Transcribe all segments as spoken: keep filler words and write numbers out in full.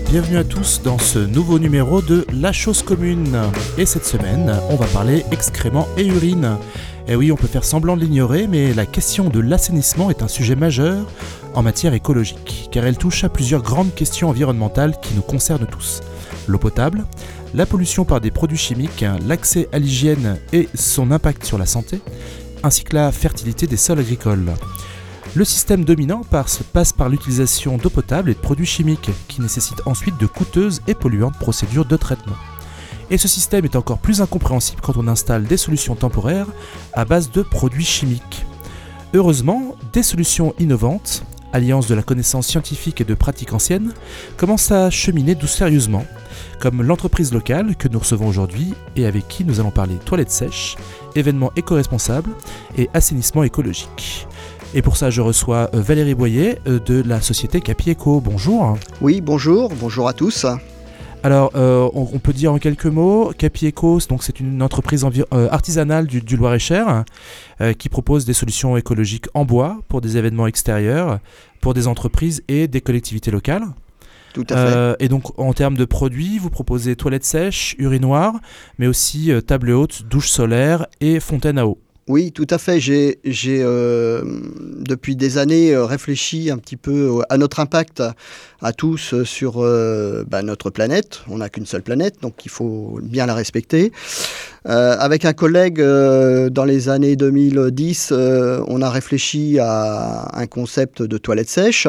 bienvenue à tous dans ce nouveau numéro de La Chose Commune. Et cette semaine, on va parler excréments et urine. Et oui, on peut faire semblant de l'ignorer, mais la question de l'assainissement est un sujet majeur en matière écologique, car elle touche à plusieurs grandes questions environnementales qui nous concernent tous. L'eau potable, la pollution par des produits chimiques, l'accès à l'hygiène et son impact sur la santé, ainsi que la fertilité des sols agricoles. Le système dominant passe par l'utilisation d'eau potable et de produits chimiques, qui nécessitent ensuite de coûteuses et polluantes procédures de traitement. Et ce système est encore plus incompréhensible quand on installe des solutions temporaires à base de produits chimiques. Heureusement, des solutions innovantes, alliance de la connaissance scientifique et de pratiques anciennes, commencent à cheminer douce sérieusement, comme l'entreprise locale que nous recevons aujourd'hui et avec qui nous allons parler toilettes sèches, événements éco-responsables et assainissement écologique. Et pour ça, je reçois Valérie Boyer de la société Capi Eco. Bonjour. Oui, bonjour. Bonjour à tous. Alors, euh, on, on peut dire en quelques mots, Capi Eco, donc c'est une entreprise envi- euh, artisanale du, du Loir-et-Cher euh, qui propose des solutions écologiques en bois pour des événements extérieurs, pour des entreprises et des collectivités locales. Tout à fait. Euh, et donc, en termes de produits, vous proposez toilettes sèches, urinoirs, mais aussi euh, table haute, douche solaire et fontaine à eau. Oui, tout à fait. J'ai, j'ai euh, depuis des années euh, réfléchi un petit peu à notre impact à tous sur euh, bah, notre planète. On n'a qu'une seule planète, donc il faut bien la respecter. Euh, avec un collègue, euh, dans les années deux mille dix, euh, on a réfléchi à un concept de toilette sèche.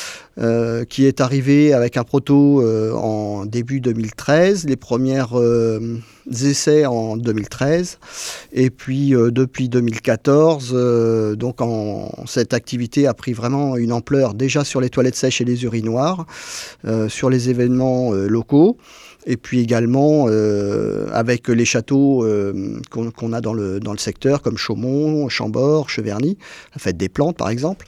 Euh, qui est arrivé avec un proto euh, en début deux mille treize, les premiers euh, essais en deux mille treize, et puis euh, depuis deux mille quatorze, euh, donc en, cette activité a pris vraiment une ampleur déjà sur les toilettes sèches et les urinoirs, euh, sur les événements euh, locaux. Et puis également euh, avec les châteaux euh, qu'on, qu'on a dans le, dans le secteur, comme Chaumont, Chambord, Cheverny, la fête des plantes par exemple.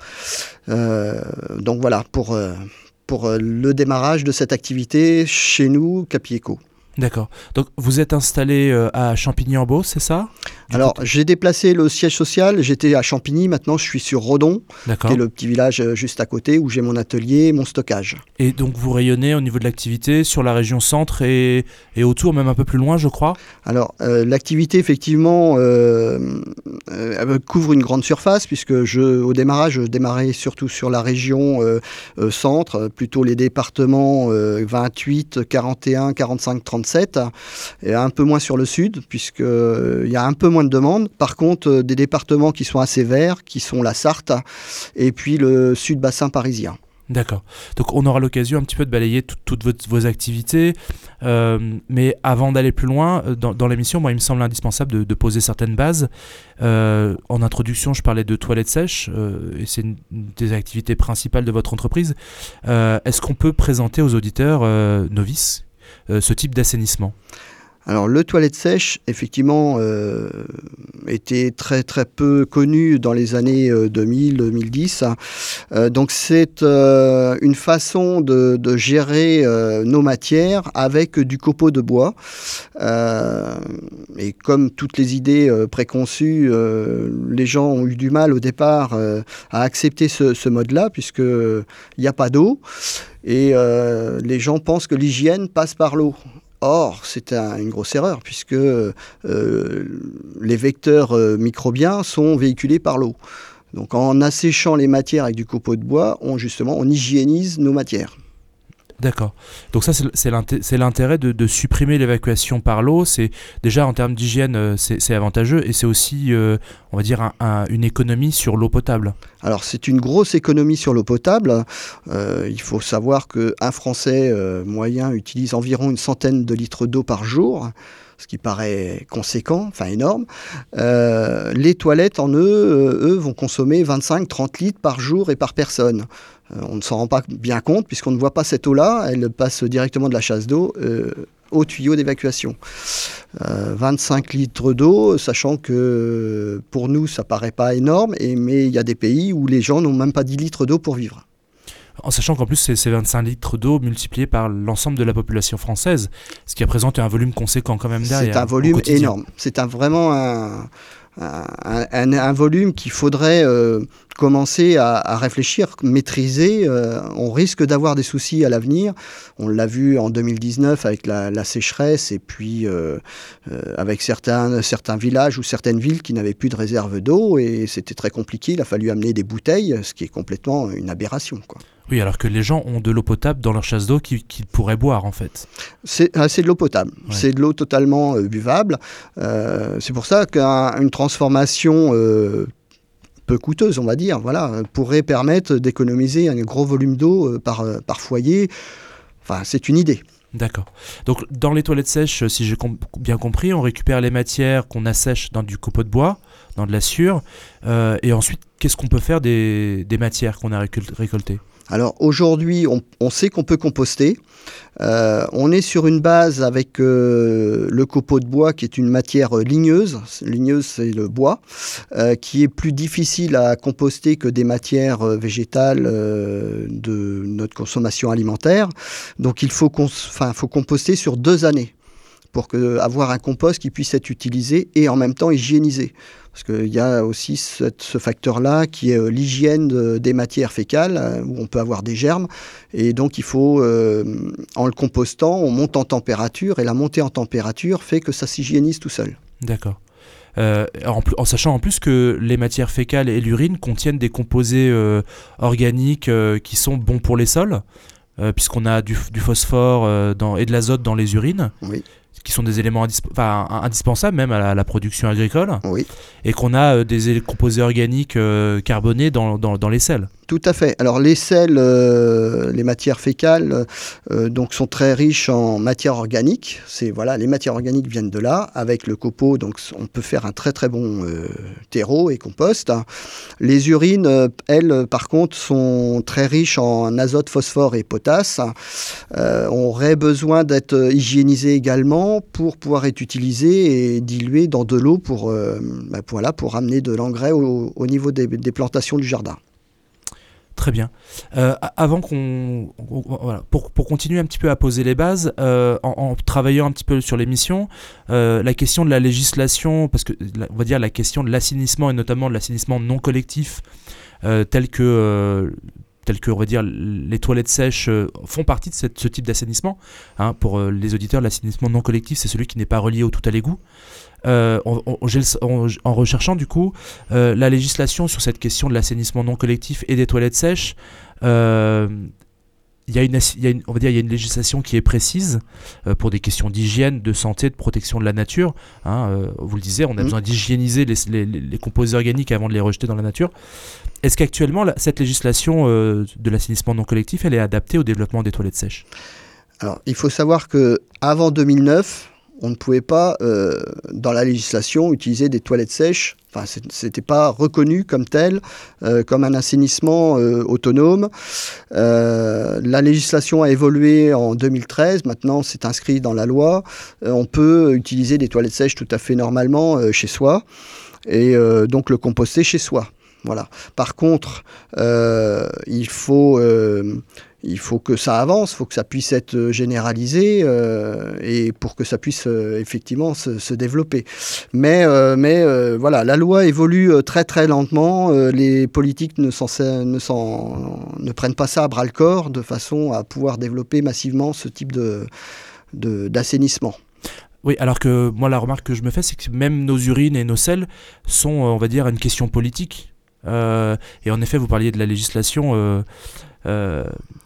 Euh, donc voilà, pour, euh, pour le démarrage de cette activité chez nous, Capi Eco. D'accord. Donc vous êtes installé euh, à Champigny-en-Beauce, c'est ça ? Du Alors côté... j'ai déplacé le siège social, j'étais à Champigny, maintenant je suis sur Redon, D'accord. qui est le petit village juste à côté où j'ai mon atelier et mon stockage. Et donc vous rayonnez au niveau de l'activité sur la région centre et, et autour, même un peu plus loin je crois ? Alors euh, l'activité effectivement euh, euh, couvre une grande surface puisque je, au démarrage je démarrais surtout sur la région euh, euh, centre, plutôt les départements euh, vingt-huit, quarante et un, quarante-cinq, trente-sept, et un peu moins sur le sud puisqu'il euh, y a un peu moins de demandes. Par contre, euh, des départements qui sont assez verts, qui sont la Sarthe et puis le sud-bassin parisien. D'accord. Donc on aura l'occasion un petit peu de balayer tout, toutes vos, vos activités. Euh, mais avant d'aller plus loin, dans, dans l'émission, moi, il me semble indispensable de, de poser certaines bases. Euh, en introduction, je parlais de toilettes sèches, euh, et c'est une des activités principales de votre entreprise. Euh, est-ce qu'on peut présenter aux auditeurs euh, novices euh, ce type d'assainissement ? Alors le toilette sèche, effectivement, euh, était très très peu connu dans les années euh, deux mille, deux mille dix. Euh, donc c'est euh, une façon de, de gérer euh, nos matières avec du copeau de bois. Euh, et comme toutes les idées euh, préconçues, euh, les gens ont eu du mal au départ euh, à accepter ce, ce mode-là, puisqu'il n'y a pas d'eau. Et euh, les gens pensent que l'hygiène passe par l'eau. Or, c'est un, une grosse erreur, puisque euh, les vecteurs euh, microbiens sont véhiculés par l'eau. Donc, en asséchant les matières avec du copeau de bois, on, justement, on hygiénise nos matières. D'accord. Donc ça, c'est, c'est, l'intérêt, c'est l'intérêt de, de supprimer l'évacuation par l'eau. C'est, déjà, en termes d'hygiène, c'est, c'est avantageux. Et c'est aussi, euh, on va dire, un, un, une économie sur l'eau potable. Alors, c'est une grosse économie sur l'eau potable. Euh, il faut savoir qu'un Français euh, moyen utilise environ une centaine de litres d'eau par jour, ce qui paraît conséquent, enfin énorme. Euh, les toilettes, en eux, eux, vont consommer vingt-cinq à trente litres par jour et par personne. Euh, on ne s'en rend pas bien compte puisqu'on ne voit pas cette eau-là. Elle passe directement de la chasse d'eau euh, au tuyau d'évacuation. Euh, vingt-cinq litres d'eau, sachant que pour nous, ça ne paraît pas énorme, et, mais il y a des pays où les gens n'ont même pas dix litres d'eau pour vivre. En sachant qu'en plus, c'est, c'est vingt-cinq litres d'eau multipliés par l'ensemble de la population française, ce qui représente un volume conséquent quand même derrière. C'est un volume énorme. C'est un, vraiment un, un, un, un volume qu'il faudrait euh, commencer à, à réfléchir, maîtriser. Euh, on risque d'avoir des soucis à l'avenir. On l'a vu en deux mille dix-neuf avec la, la sécheresse et puis euh, euh, avec certains, certains villages ou certaines villes qui n'avaient plus de réserve d'eau et c'était très compliqué. Il a fallu amener des bouteilles, ce qui est complètement une aberration, quoi. Oui, alors que les gens ont de l'eau potable dans leur chasse d'eau qu'ils, qu'ils pourraient boire, en fait. C'est, ah, c'est de l'eau potable. Ouais. C'est de l'eau totalement euh, buvable. Euh, c'est pour ça qu'une transformation euh, peu coûteuse, on va dire, voilà, pourrait permettre d'économiser un gros volume d'eau euh, par, euh, par foyer. Enfin, c'est une idée. D'accord. Donc, dans les toilettes sèches, si j'ai com- bien compris, on récupère les matières qu'on assèche dans du copeau de bois, dans de la sciure, euh, et ensuite, qu'est-ce qu'on peut faire des, des matières qu'on a récul- récoltées ? Alors aujourd'hui, on, on sait qu'on peut composter. Euh, on est sur une base avec euh, le copeau de bois qui est une matière ligneuse. Ligneuse, c'est le bois, euh, qui est plus difficile à composter que des matières végétales euh, de notre consommation alimentaire. Donc il faut, cons- enfin, faut composter sur deux années pour que, avoir un compost qui puisse être utilisé et en même temps hygiénisé. Parce qu'il y a aussi cette, ce facteur-là qui est l'hygiène de, des matières fécales, où on peut avoir des germes. Et donc, il faut, euh, en le compostant, on monte en température, et la montée en température fait que ça s'hygiénise tout seul. D'accord. Euh, en, en sachant en plus que les matières fécales et l'urine contiennent des composés euh, organiques euh, qui sont bons pour les sols, euh, puisqu'on a du, du phosphore euh, dans, et de l'azote dans les urines. Oui. Qui sont des éléments indisp- enfin, indispensables même à la, à la production agricole, oui. Et qu'on a euh, des composés organiques euh, carbonés dans, dans, dans les sels. Tout à fait. Alors les sels, euh, les matières fécales, euh, donc sont très riches en matières organiques. C'est voilà, les matières organiques viennent de là. Avec le copeau, donc on peut faire un très très bon euh, terreau et compost. Les urines, euh, elles, par contre, sont très riches en azote, phosphore et potasse. Euh, on aurait besoin d'être hygiénisé également pour pouvoir être utilisé et dilué dans de l'eau pour euh, bah, voilà, pour amener de l'engrais au, au niveau des, des plantations du jardin. Très bien. Euh, avant qu'on, on, voilà, pour, pour continuer un petit peu à poser les bases, euh, en, en travaillant un petit peu sur l'émission, euh, la question de la législation, parce que la, on va dire la question de l'assainissement et notamment de l'assainissement non collectif, euh, tel que euh, tel que on va dire les toilettes sèches euh, font partie de cette, ce type d'assainissement. Hein, pour euh, les auditeurs, l'assainissement non collectif, c'est celui qui n'est pas relié au tout à l'égout. Euh, on, on, on, en recherchant du coup euh, la législation sur cette question de l'assainissement non collectif et des toilettes sèches, euh, il y a une, il y a une, on va dire, il y a une législation qui est précise euh, pour des questions d'hygiène, de santé, de protection de la nature. Hein, euh, vous le disiez, on a mmh. besoin d'hygiéniser les, les, les composés organiques avant de les rejeter dans la nature. Est-ce qu'actuellement la, cette législation euh, de l'assainissement non collectif, elle est adaptée au développement des toilettes sèches ? Alors, il faut savoir que avant deux mille neuf, on ne pouvait pas, euh, dans la législation, utiliser des toilettes sèches. Enfin, ce n'était pas reconnu comme tel, euh, comme un assainissement euh, autonome. Euh, la législation a évolué en deux mille treize. Maintenant, c'est inscrit dans la loi. Euh, on peut utiliser des toilettes sèches tout à fait normalement euh, chez soi et euh, donc le composter chez soi. Voilà. Par contre, euh, il faut... Euh, Il faut que ça avance, il faut que ça puisse être généralisé euh, et pour que ça puisse euh, effectivement se, se développer. Mais, euh, mais euh, voilà, la loi évolue très très lentement. Euh, les politiques ne, s'en, ne, s'en, ne prennent pas ça à bras-le-corps de façon à pouvoir développer massivement ce type de, de, d'assainissement. Oui, alors que moi la remarque que je me fais, c'est que même nos urines et nos sels sont, on va dire, une question politique. Euh, et en effet, vous parliez de la législation... Euh, euh,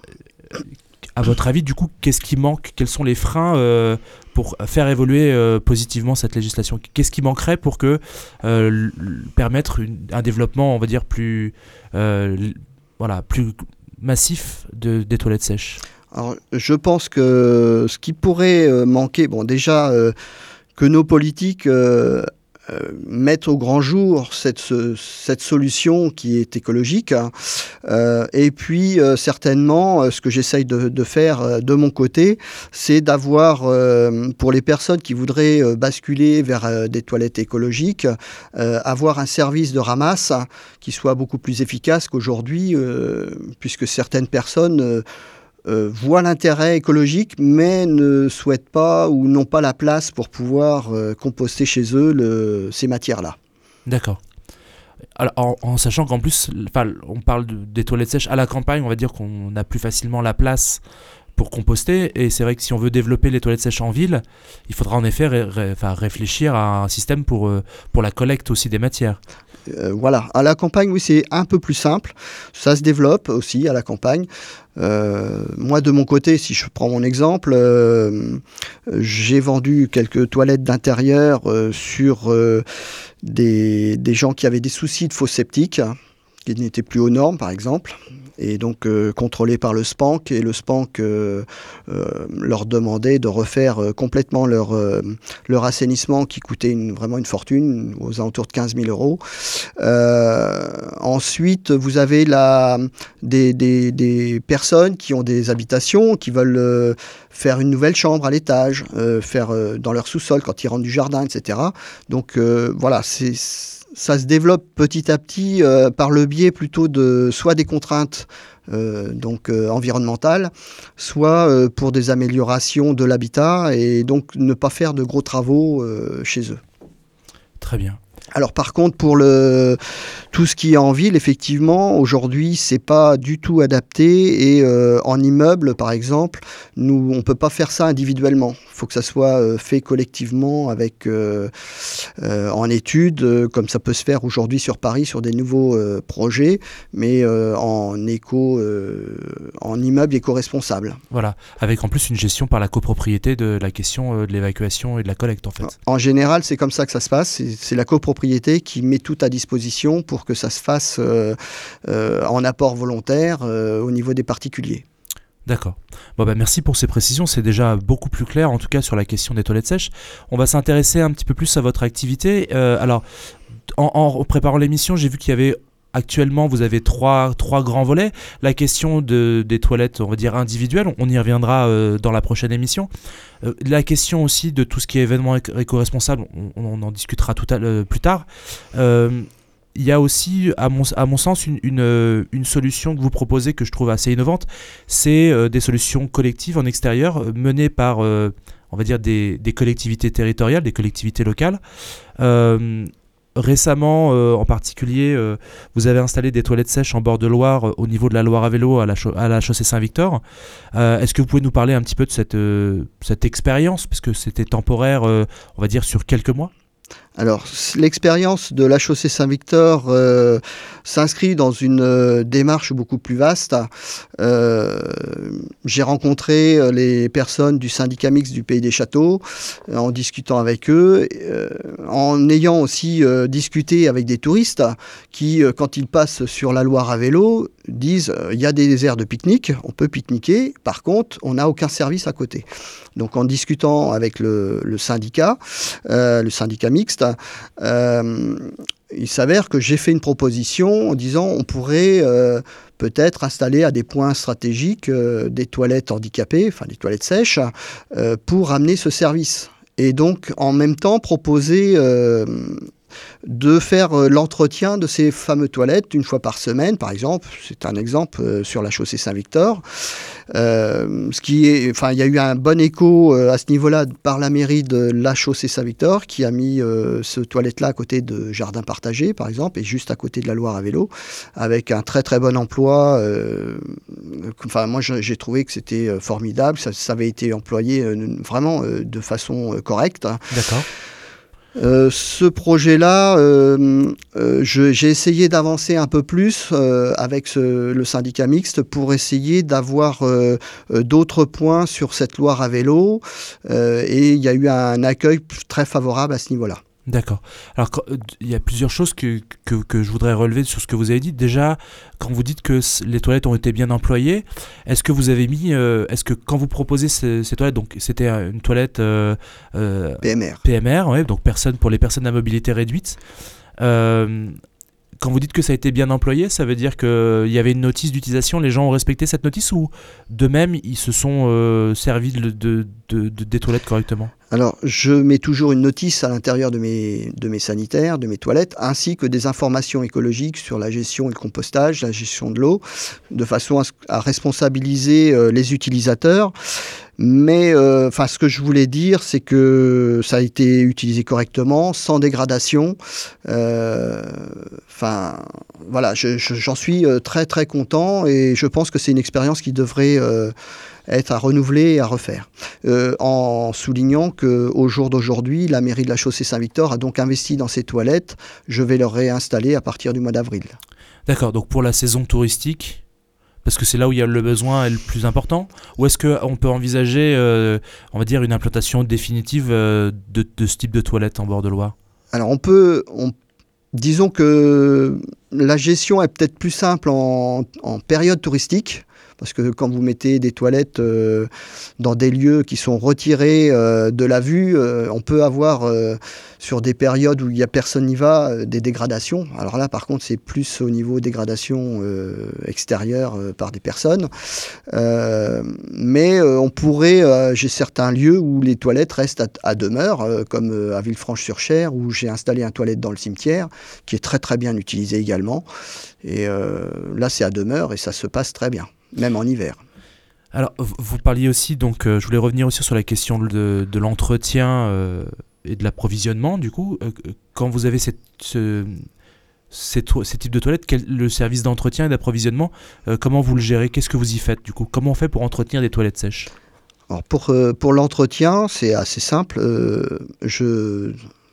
à votre avis, du coup, qu'est-ce qui manque ? Quels sont les freins euh, pour faire évoluer euh, positivement cette législation ? Qu'est-ce qui manquerait pour que euh, l- permettre une, un développement, on va dire, plus, euh, l- voilà, plus massif de, des toilettes sèches ? Alors, je pense que ce qui pourrait euh, manquer, bon, déjà euh, que nos politiques euh, Euh, mettre au grand jour cette, ce, cette solution qui est écologique. Hein. Euh, et puis, euh, certainement, euh, ce que j'essaye de, de faire euh, de mon côté, c'est d'avoir, euh, pour les personnes qui voudraient euh, basculer vers euh, des toilettes écologiques, euh, avoir un service de ramasse hein, qui soit beaucoup plus efficace qu'aujourd'hui, euh, puisque certaines personnes... Euh, Euh, voient l'intérêt écologique, mais ne souhaitent pas ou n'ont pas la place pour pouvoir euh, composter chez eux le, ces matières-là. D'accord. Alors, en, en sachant qu'en plus, on parle de, des toilettes sèches à la campagne, on va dire qu'on a plus facilement la place pour composter, et c'est vrai que si on veut développer les toilettes sèches en ville, il faudra en effet ré, ré, enfin, réfléchir à un système pour, euh, pour la collecte aussi des matières. Euh, voilà, à la campagne, oui, c'est un peu plus simple. Ça se développe aussi à la campagne. Euh, moi, de mon côté, si je prends mon exemple, euh, j'ai vendu quelques toilettes d'intérieur euh, sur euh, des, des gens qui avaient des soucis de fosse septique, qui n'étaient plus aux normes, par exemple, et donc euh, contrôlés par le S P A N C, et le S P A N C euh, euh, leur demandait de refaire euh, complètement leur, euh, leur assainissement qui coûtait une, vraiment une fortune, aux alentours de quinze mille euros. Euh, ensuite, vous avez la, des, des, des personnes qui ont des habitations, qui veulent euh, faire une nouvelle chambre à l'étage, euh, faire euh, dans leur sous-sol quand ils rentrent du jardin, et cetera. Donc euh, voilà, c'est... ça se développe petit à petit euh, par le biais plutôt de soit des contraintes euh, donc euh, environnementales, soit euh, pour des améliorations de l'habitat, et donc ne pas faire de gros travaux euh, chez eux. Très bien. Alors par contre, pour le, tout ce qui est en ville, effectivement, aujourd'hui, c'est pas du tout adapté, et euh, en immeuble, par exemple, nous, on peut pas faire ça individuellement. Il faut que ça soit euh, fait collectivement avec, euh, euh, en études, euh, comme ça peut se faire aujourd'hui sur Paris, sur des nouveaux euh, projets, mais euh, en éco, euh, en immeuble éco-responsable. Voilà, avec en plus une gestion par la copropriété de la question euh, de l'évacuation et de la collecte, en fait. En général, c'est comme ça que ça se passe. C'est, c'est la copropriété qui met tout à disposition pour que ça se fasse euh, euh, en apport volontaire euh, au niveau des particuliers. D'accord. Bon bah merci pour ces précisions, c'est déjà beaucoup plus clair en tout cas sur la question des toilettes sèches. On va s'intéresser un petit peu plus à votre activité. Euh, alors, en, en préparant l'émission, j'ai vu qu'il y avait actuellement, vous avez trois, trois grands volets. La question de, des toilettes, on va dire individuelles, on, on y reviendra euh, dans la prochaine émission. Euh, la question aussi de tout ce qui est événements éco-responsables, on, on en discutera tout à, euh, plus tard. Euh, Il y a aussi, à mon, à mon sens, une, une, une solution que vous proposez que je trouve assez innovante. C'est euh, des solutions collectives en extérieur euh, menées par, euh, on va dire, des, des collectivités territoriales, des collectivités locales. Euh, récemment, euh, en particulier, euh, vous avez installé des toilettes sèches en bord de Loire euh, au niveau de la Loire à vélo à la, cho- à la chaussée Saint-Victor. Euh, est-ce que vous pouvez nous parler un petit peu de cette, euh, cette expérience, parce que c'était temporaire, euh, on va dire, sur quelques mois ? Alors, l'expérience de la chaussée Saint-Victor euh, s'inscrit dans une euh, démarche beaucoup plus vaste. Euh, j'ai rencontré les personnes du syndicat mixte du Pays des Châteaux euh, en discutant avec eux, euh, en ayant aussi euh, discuté avec des touristes qui, euh, quand ils passent sur la Loire à vélo, disent il euh, y a des aires de pique-nique, on peut pique-niquer, par contre, on n'a aucun service à côté. Donc, en discutant avec le, le syndicat, euh, le syndicat mixte, euh, il s'avère que j'ai fait une proposition en disant on pourrait euh, peut-être installer à des points stratégiques euh, des toilettes handicapées, enfin des toilettes sèches, euh, pour amener ce service. Et donc, en même temps, proposer euh, de faire euh, l'entretien de ces fameuses toilettes une fois par semaine, par exemple. C'est un exemple euh, sur la chaussée Saint-Victor. Euh, ce qui est, enfin, il y a eu un bon écho euh, à ce niveau-là par la mairie de la chaussée Saint-Victor qui a mis euh, ce toilette-là à côté de Jardin Partagé, par exemple, et juste à côté de la Loire à vélo, avec un très très bon emploi. Euh, enfin, moi, j'ai trouvé que c'était formidable. Ça, ça avait été employé euh, vraiment euh, de façon euh, correcte. D'accord. Euh, ce projet-là, euh, euh, je, j'ai essayé d'avancer un peu plus euh, avec ce, le syndicat mixte pour essayer d'avoir euh, euh, d'autres points sur cette Loire à vélo euh, et il y a eu un accueil très favorable à ce niveau-là. D'accord. Alors, il y a plusieurs choses que, que, que je voudrais relever sur ce que vous avez dit. Déjà, quand vous dites que les toilettes ont été bien employées, est-ce que vous avez mis, euh, est-ce que quand vous proposez ces, ces toilettes, donc c'était une toilette euh, euh, P M R, P M R, ouais, donc personne, pour les personnes à mobilité réduite, euh, quand vous dites que ça a été bien employé, ça veut dire qu'il y avait une notice d'utilisation, les gens ont respecté cette notice ou de même ils se sont euh, servis de, de, de, de, des toilettes correctement ? Alors, je mets toujours une notice à l'intérieur de mes, de mes sanitaires, de mes toilettes, ainsi que des informations écologiques sur la gestion et le compostage, la gestion de l'eau, de façon à, à responsabiliser euh, les utilisateurs. Mais euh, enfin, ce que je voulais dire, c'est que ça a été utilisé correctement, sans dégradation. Euh, Enfin, voilà, je, je, j'en suis très très content et je pense que c'est une expérience qui devrait euh, être à renouveler et à refaire. Euh, en soulignant qu'au jour d'aujourd'hui, la mairie de la Chaussée-Saint-Victor a donc investi dans ces toilettes. Je vais leur réinstaller à partir du mois d'avril. D'accord, donc pour la saison touristique, parce que c'est là où il y a le besoin est le plus important, ou est-ce qu'on peut envisager, euh, on va dire, une implantation définitive euh, de, de ce type de toilette en bord de Loire ? Alors on peut... On Disons que la gestion est peut-être plus simple en, en période touristique, parce que quand vous mettez des toilettes euh, dans des lieux qui sont retirés euh, de la vue, euh, on peut avoir euh, sur des périodes où il n'y a personne n'y va euh, des dégradations. Alors là, par contre, c'est plus au niveau dégradation euh, extérieure euh, par des personnes. Euh, mais euh, on pourrait, euh, j'ai certains lieux où les toilettes restent à, à demeure, euh, comme euh, à Villefranche-sur-Cher, où j'ai installé un toilette dans le cimetière, qui est très très bien utilisé également. Et euh, là, c'est à demeure et ça se passe très bien. Même en hiver. Alors, vous parliez aussi, donc, euh, je voulais revenir aussi sur la question de, de l'entretien euh, et de l'approvisionnement. Du coup, euh, quand vous avez cette, ce, ces, to- ces types de toilettes, quel, le service d'entretien et d'approvisionnement, euh, comment vous le gérez ? Qu'est-ce que vous y faites, du coup ? Comment on fait pour entretenir des toilettes sèches ? Alors pour, euh, pour l'entretien, c'est assez simple. Euh, je,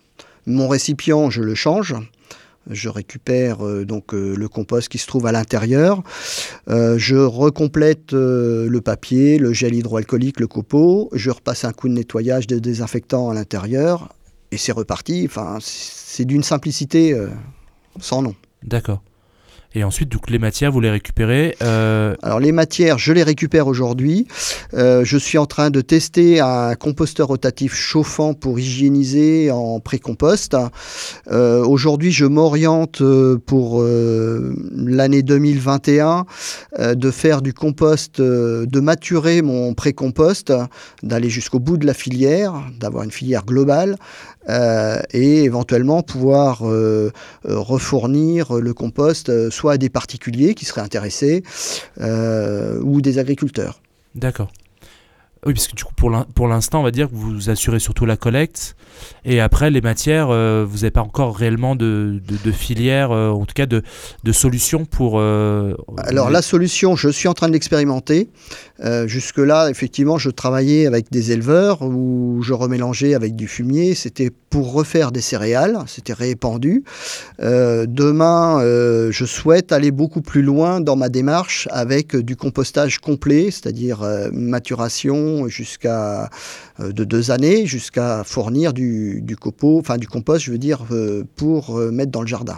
mon récipient, je le change. Je récupère euh, donc euh, le compost qui se trouve à l'intérieur. Euh, je recomplète euh, le papier, le gel hydroalcoolique, le copeau. Je repasse un coup de nettoyage, de désinfectant à l'intérieur. Et c'est reparti. Enfin, c'est d'une simplicité euh, sans nom. D'accord. Et ensuite, donc, les matières, vous les récupérez euh... Alors, les matières, je les récupère aujourd'hui. Euh, je suis en train de tester un composteur rotatif chauffant pour hygiéniser en pré-compost. Euh, aujourd'hui, je m'oriente pour euh, l'année deux mille vingt et un euh, de faire du compost, euh, de maturer mon pré-compost, d'aller jusqu'au bout de la filière, d'avoir une filière globale. Euh, et éventuellement pouvoir euh, euh, refournir le compost euh, soit à des particuliers qui seraient intéressés euh, ou des agriculteurs. D'accord. Oui, parce que du coup, pour, l'in- pour l'instant, on va dire que vous assurez surtout la collecte. Et après, les matières, euh, vous n'avez pas encore réellement de, de, de filière, euh, en tout cas de, de solution pour... Euh, Alors les... la solution, je suis en train de l'expérimenter. Euh, jusque-là, effectivement, je travaillais avec des éleveurs où je remélangeais avec du fumier. C'était pour refaire des céréales, c'était répandu. Euh, demain, euh, je souhaite aller beaucoup plus loin dans ma démarche avec du compostage complet, c'est-à-dire euh, maturation jusqu'à euh, de deux années, jusqu'à fournir du, du copeau, enfin du compost, je veux dire, euh, pour euh, mettre dans le jardin.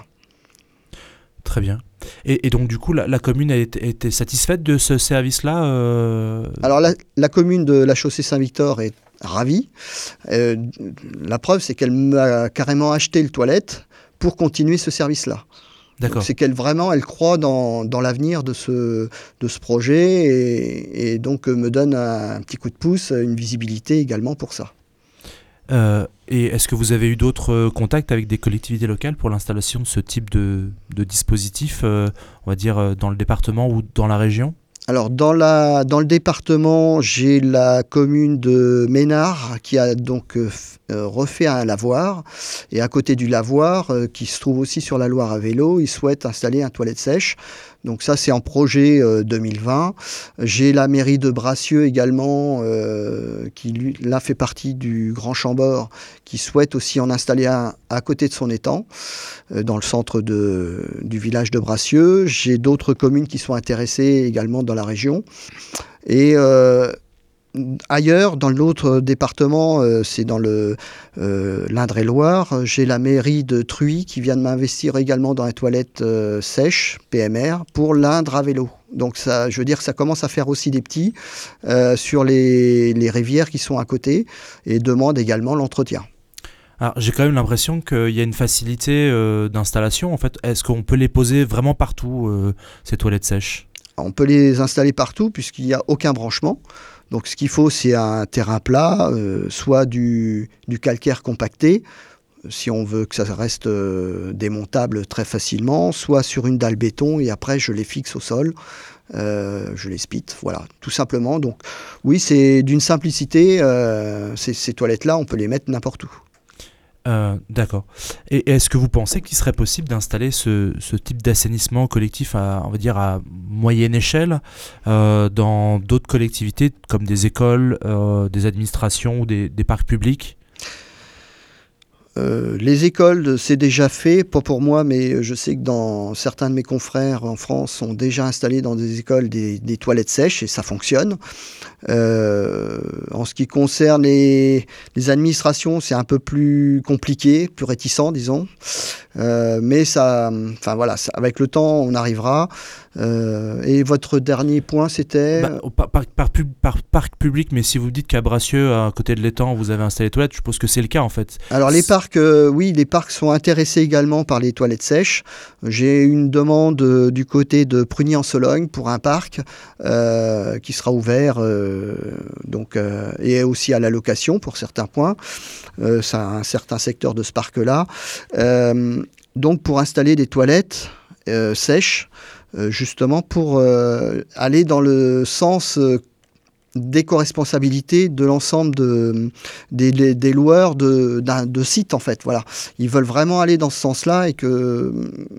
Très bien. Et, et donc, du coup, la, la commune a été, été satisfaite de ce service-là euh... Alors, la, la commune de la Chaussée-Saint-Victor est ravie. Euh, la preuve, c'est qu'elle m'a carrément acheté le toilette pour continuer ce service-là. D'accord. Donc, c'est qu'elle vraiment, elle croit dans, dans l'avenir de ce, de ce projet et, et donc me donne un, un petit coup de pouce, une visibilité également pour ça. Euh, et est-ce que vous avez eu d'autres euh, contacts avec des collectivités locales pour l'installation de ce type de, de dispositif, euh, on va dire, euh, dans le département ou dans la région ? Alors, dans, la, dans le département, j'ai la commune de Ménard qui a donc euh, refait un lavoir. Et à côté du lavoir, euh, qui se trouve aussi sur la Loire à vélo, ils souhaitent installer un toilette sèche. Donc ça, c'est en projet euh, deux mille vingt. J'ai la mairie de Bracieux également, euh, qui lui, là fait partie du Grand Chambord, qui souhaite aussi en installer un à côté de son étang, euh, dans le centre de, du village de Bracieux. J'ai d'autres communes qui sont intéressées également dans la région. Et euh, ailleurs, dans l'autre département, euh, c'est dans le euh, l'Indre-et-Loire, j'ai la mairie de Truy qui vient de m'investir également dans les toilettes euh, sèches, P M R, pour l'Indre à vélo. Donc ça, je veux dire que ça commence à faire aussi des petits euh, sur les, les rivières qui sont à côté et demande également l'entretien. Alors, j'ai quand même l'impression qu'il y a une facilité euh, d'installation. En fait, est-ce qu'on peut les poser vraiment partout, euh, ces toilettes sèches ? On peut les installer partout puisqu'il n'y a aucun branchement. Donc ce qu'il faut, c'est un terrain plat, euh, soit du, du calcaire compacté, si on veut que ça reste euh, démontable très facilement, soit sur une dalle béton et après je les fixe au sol. euh, je les spite, voilà, tout simplement. Donc oui, c'est d'une simplicité, euh, ces, ces toilettes-là, on peut les mettre n'importe où. Euh, d'accord. Et est-ce que vous pensez qu'il serait possible d'installer ce, ce type d'assainissement collectif à, on va dire, à moyenne échelle euh, dans d'autres collectivités comme des écoles, euh, des administrations ou des, des parcs publics ? Euh, les écoles, c'est déjà fait, pas pour moi, mais je sais que dans certains de mes confrères en France ont déjà installé dans des écoles des, des toilettes sèches et ça fonctionne. Euh, en ce qui concerne les, les administrations, c'est un peu plus compliqué, plus réticent, disons. Euh, mais ça, enfin voilà, ça, avec le temps, on arrivera. Euh, et votre dernier point, c'était bah, par, par, par, pub, par parc public, mais si vous dites qu'à Bracieux, à côté de l'étang, vous avez installé des toilettes, je suppose que c'est le cas en fait. Alors les parcs, euh, oui, les parcs sont intéressés également par les toilettes sèches. J'ai une demande euh, du côté de Prugny-en-Sologne pour un parc euh, qui sera ouvert, euh, donc euh, et aussi à la location pour certains points. Euh, c'est un certain secteur de ce parc-là. Euh, donc pour installer des toilettes euh, sèches. Euh, justement pour euh, aller dans le sens euh, d'éco-responsabilité de l'ensemble de, des, des, des loueurs de, de sites en fait. Voilà. Ils veulent vraiment aller dans ce sens-là et que, euh,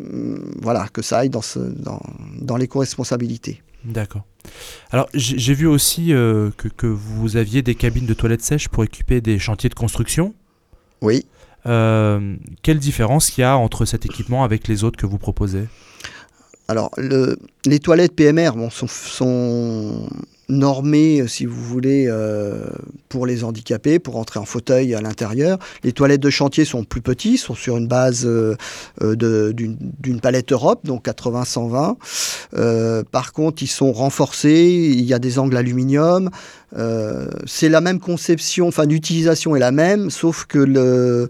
voilà, que ça aille dans, ce, dans, dans l'éco-responsabilité. D'accord. Alors j'ai, j'ai vu aussi euh, que, que vous aviez des cabines de toilettes sèches pour équiper des chantiers de construction. Oui. Euh, quelle différence il y a entre cet équipement avec les autres que vous proposez ? Alors, le, les toilettes P M R bon, sont, sont normées, si vous voulez, euh, pour les handicapés, pour entrer en fauteuil à l'intérieur. Les toilettes de chantier sont plus petits, sont sur une base euh, de, d'une, d'une palette Europe, donc quatre-vingts à cent vingt. Euh, par contre, ils sont renforcés, il y a des angles aluminium. Euh, c'est la même conception, enfin, l'utilisation est la même, sauf que le...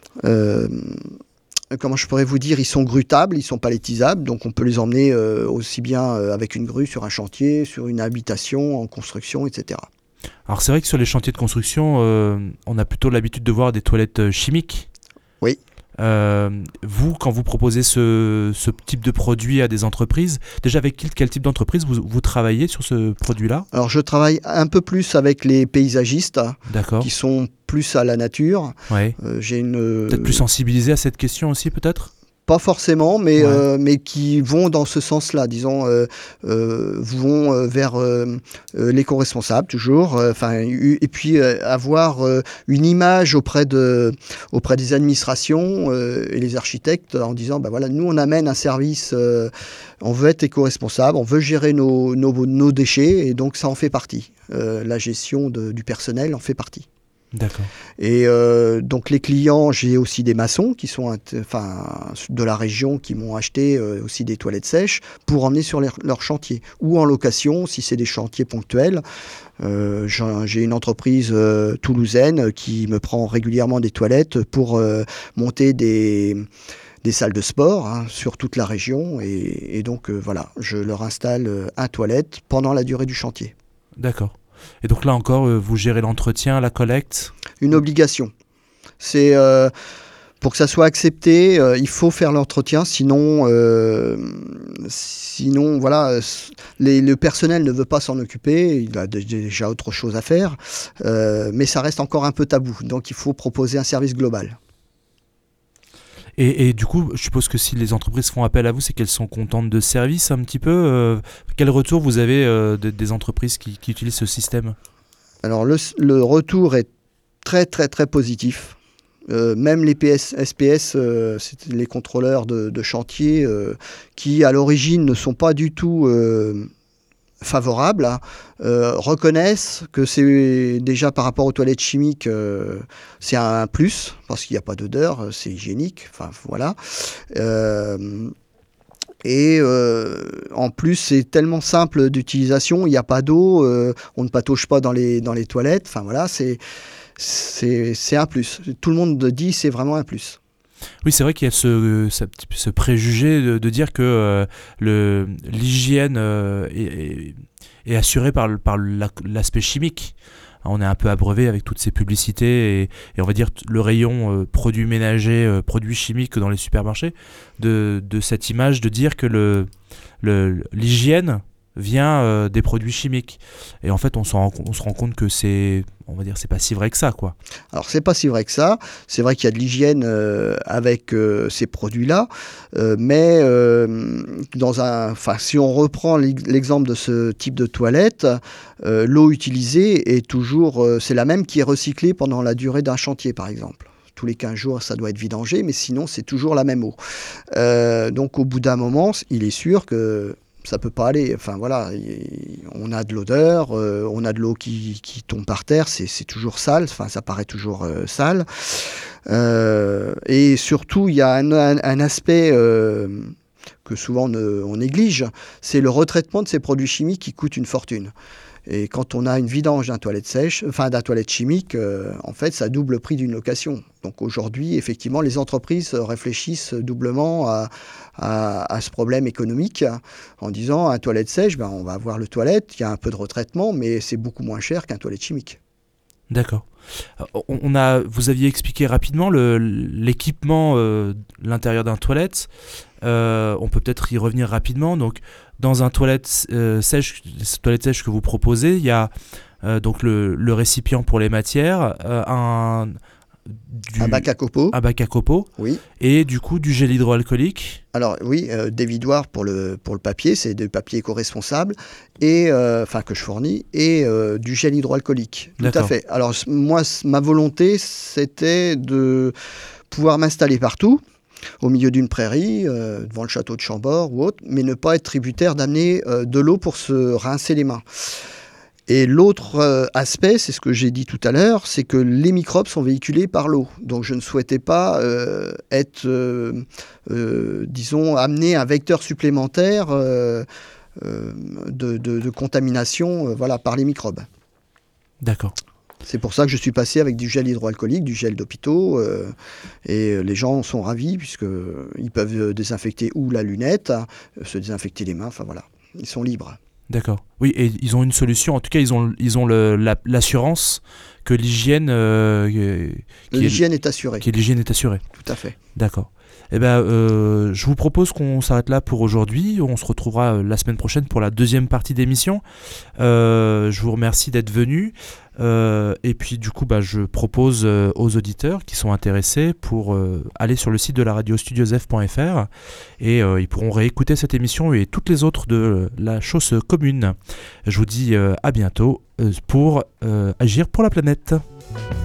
Euh, Comment je pourrais vous dire, ils sont grutables, ils sont palettisables, donc on peut les emmener euh, aussi bien euh, avec une grue sur un chantier, sur une habitation, en construction, et cetera. Alors c'est vrai que sur les chantiers de construction, euh, on a plutôt l'habitude de voir des toilettes chimiques. Oui. Euh, vous, quand vous proposez ce, ce type de produit à des entreprises, déjà avec quel, quel type d'entreprise vous, vous travaillez sur ce produit-là ? Alors je travaille un peu plus avec les paysagistes, D'accord. Qui sont plus à la nature. Ouais. Euh, j'ai une, peut-être plus sensibilisé à cette question aussi, peut-être ? Pas forcément, mais, ouais. euh, mais qui vont dans ce sens-là, disons, euh, euh, vont euh, vers euh, euh, l'éco-responsable, toujours, euh, et puis euh, avoir euh, une image auprès, de, auprès des administrations euh, et les architectes en disant, ben voilà, nous on amène un service, euh, on veut être éco-responsable, on veut gérer nos, nos, nos déchets, et donc ça en fait partie. Euh, la gestion de, du personnel en fait partie. D'accord. Et euh, donc les clients, j'ai aussi des maçons qui sont enfin, de la région qui m'ont acheté euh, aussi des toilettes sèches pour emmener sur les, leur chantier. Ou en location, si c'est des chantiers ponctuels. Euh, j'ai une entreprise euh, toulousaine qui me prend régulièrement des toilettes pour euh, monter des... des salles de sport hein, sur toute la région. Et, et donc, euh, voilà, je leur installe euh, un toilette pendant la durée du chantier. D'accord. Et donc là encore, euh, vous gérez l'entretien, la collecte ? Une obligation. C'est euh, pour que ça soit accepté, euh, il faut faire l'entretien, sinon, euh, sinon voilà, les, le personnel ne veut pas s'en occuper, il a déjà autre chose à faire, euh, mais ça reste encore un peu tabou. Donc il faut proposer un service global. Et, et du coup, je suppose que si les entreprises font appel à vous, c'est qu'elles sont contentes de ce service un petit peu. Euh, quel retour vous avez euh, de, des entreprises qui, qui utilisent ce système ? Alors le, le retour est très très très positif. Euh, même les P S, S P S, euh, c'est les contrôleurs de, de chantier, euh, qui à l'origine ne sont pas du tout euh, favorables, hein, euh, reconnaissent que c'est déjà par rapport aux toilettes chimiques, euh, c'est un plus, parce qu'il n'y a pas d'odeur, c'est hygiénique, enfin voilà. Euh, Et euh, en plus, c'est tellement simple d'utilisation, il n'y a pas d'eau, euh, on ne patauge pas dans les, dans les toilettes, enfin voilà, c'est, c'est, c'est un plus. Tout le monde dit c'est vraiment un plus. Oui, c'est vrai qu'il y a ce, ce, ce préjugé de, de dire que euh, le, l'hygiène euh, est, est, est assurée par, par la, l'aspect chimique. On est un peu abreuvé avec toutes ces publicités et, et on va dire le rayon euh, produits ménagers, euh, produits chimiques dans les supermarchés, de, de cette image de dire que le, le, l'hygiène vient euh, des produits chimiques. Et en fait, on, s'en rend, on se rend compte que c'est, on va dire, c'est pas si vrai que ça, quoi. Alors, c'est pas si vrai que ça. C'est vrai qu'il y a de l'hygiène euh, avec euh, ces produits-là, euh, mais euh, dans un, enfin, si on reprend l'exemple de ce type de toilette, euh, l'eau utilisée est toujours, euh, c'est la même qui est recyclée pendant la durée d'un chantier, par exemple. Tous les quinze jours, ça doit être vidangé, mais sinon, c'est toujours la même eau. Euh, donc, au bout d'un moment, il est sûr que ça peut pas aller. Enfin, voilà, on a de l'odeur, euh, on a de l'eau qui, qui tombe par terre, c'est, c'est toujours sale, enfin, ça paraît toujours euh, sale. Euh, et surtout, il y a un, un, un aspect euh, que souvent on, on néglige, c'est le retraitement de ces produits chimiques qui coûtent une fortune. Et quand on a une vidange d'un toilette sèche, enfin d'un toilette chimique, euh, en fait, ça double le prix d'une location. Donc aujourd'hui, effectivement, les entreprises réfléchissent doublement à, à, à ce problème économique en disant un toilette sèche, ben, on va avoir le toilette, il y a un peu de retraitement, mais c'est beaucoup moins cher qu'un toilette chimique. D'accord. On a, vous aviez expliqué rapidement le, l'équipement, euh, l'intérieur d'un toilette. Euh, on peut peut-être y revenir rapidement. Donc, dans un toilette euh, sèche, toilette sèche que vous proposez, il y a euh, donc le, le récipient pour les matières, euh, un du, un bac à copeaux, un bac à copeaux, oui, et du coup du gel hydroalcoolique. Alors oui, euh, des vidoirs pour le pour le papier, c'est du papier éco-responsable et euh, enfin que je fournis et euh, du gel hydroalcoolique. Tout D'accord. à fait. Alors moi, ma volonté, c'était de pouvoir m'installer partout, au milieu d'une prairie, euh, devant le château de Chambord ou autre, mais ne pas être tributaire d'amener euh, de l'eau pour se rincer les mains. Et l'autre euh, aspect, c'est ce que j'ai dit tout à l'heure, c'est que les microbes sont véhiculés par l'eau. Donc je ne souhaitais pas euh, être, euh, euh, disons, amené un vecteur supplémentaire euh, euh, de, de, de contamination euh, voilà, par les microbes. D'accord. C'est pour ça que je suis passé avec du gel hydroalcoolique, du gel d'hôpitaux, euh, et les gens sont ravis puisqu'ils peuvent désinfecter ou la lunette, se désinfecter les mains, enfin voilà, ils sont libres. D'accord. Oui, et ils ont une solution. En tout cas, ils ont, ils ont le, la, l'assurance que l'hygiène, euh, qui l'hygiène est, est assurée. Que l'hygiène est assurée. Tout à fait. D'accord. Eh ben, euh, je vous propose qu'on s'arrête là pour aujourd'hui. On se retrouvera la semaine prochaine pour la deuxième partie d'émission. Euh, je vous remercie d'être venu. Euh, et puis du coup, bah, je propose euh, aux auditeurs qui sont intéressés pour euh, aller sur le site de la radio studiosf point f r et euh, ils pourront réécouter cette émission et toutes les autres de euh, la Chausse commune. Je vous dis euh, à bientôt euh, pour euh, agir pour la planète.